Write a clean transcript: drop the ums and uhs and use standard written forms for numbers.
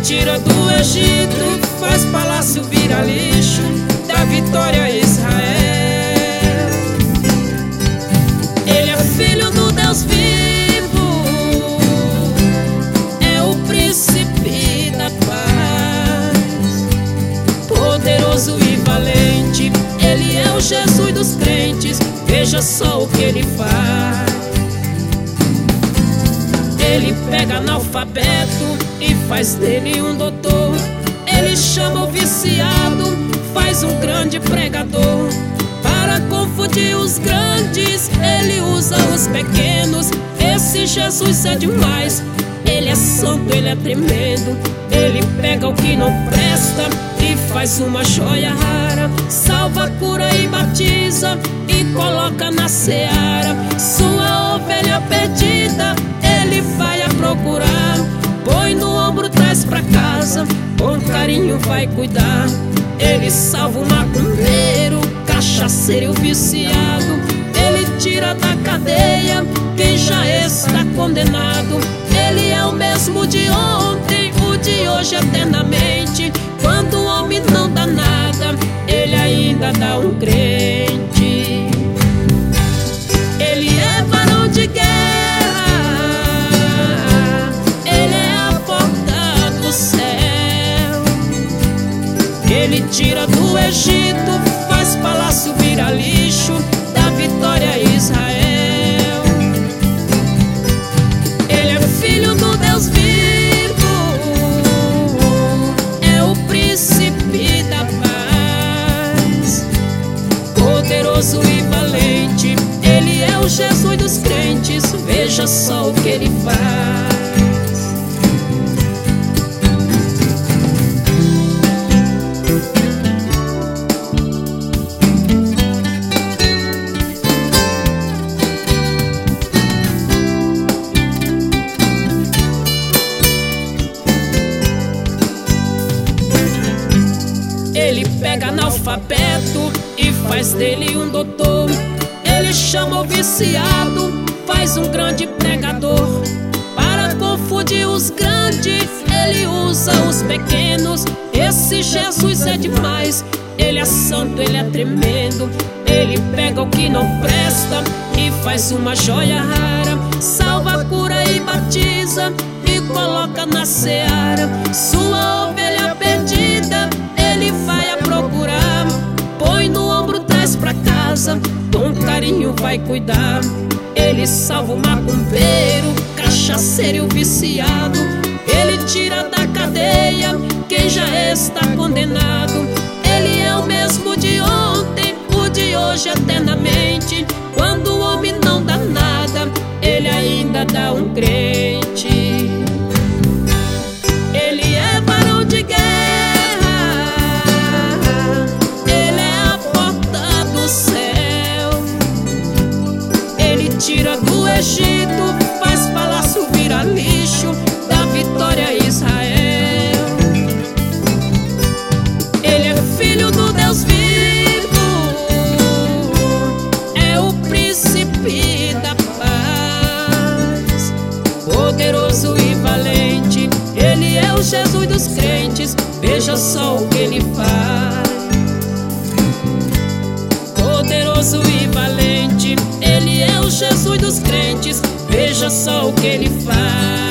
tira do Egito, faz palácio virar lixo, dá vitória a Israel. Ele é filho do Deus vivo, é o príncipe da paz, poderoso e valente. Ele é o Jesus dos crentes, veja só o que ele faz. Ele pega analfabeto e faz dele um doutor. Ele chama o viciado, faz um grande pregador. Para confundir os grandes, ele usa os pequenos. Esse Jesus é demais, ele é santo, ele é tremendo. Ele pega o que não presta e faz uma joia rara. Salva, cura e batiza e coloca na seara. Sua ovelha perdida ele vai a procurar, põe no ombro, traz pra casa, com carinho vai cuidar. Ele salva o macumbeiro, cachaceiro e o viciado. Ele tira da cadeia quem já está condenado. Ele é o mesmo de ontem, o de hoje eternamente. Quando o homem não dá nada, ele ainda dá um crente. Ele é varão de guerra, ele tira do Egito, faz palácio virar lixo, dá vitória a Israel. Ele é filho do Deus vivo, é o príncipe da paz, poderoso e valente. Ele é o Jesus dos crentes, veja só o que ele faz. Ele pega analfabeto e faz dele um doutor. Ele chama o viciado, faz um grande pregador. Para confundir os grandes, ele usa os pequenos. Esse Jesus é demais, ele é santo, ele é tremendo. Ele pega o que não presta e faz uma joia rara. Salva, cura e batiza e coloca na seara. Sua ovelha perdida ele vai a procurar, põe no ombro, traz pra casa, com carinho vai cuidar. Ele salva o macumbeiro, cachaceiro e o viciado. Ele tira da cadeia quem já está condenado. Ele é o mesmo de ontem, o de hoje eternamente. Quando o homem não dá nada, ele ainda dá um crente. Ele é varão de guerra, tira do Egito, faz palácio virar lixo, dá vitória a Israel. Ele é filho do Deus vivo, é o príncipe da paz, poderoso e valente. Ele é o Jesus dos crentes, veja só o que ele faz. Poderoso e valente, ele é o Jesus dos crentes, veja só o que ele faz.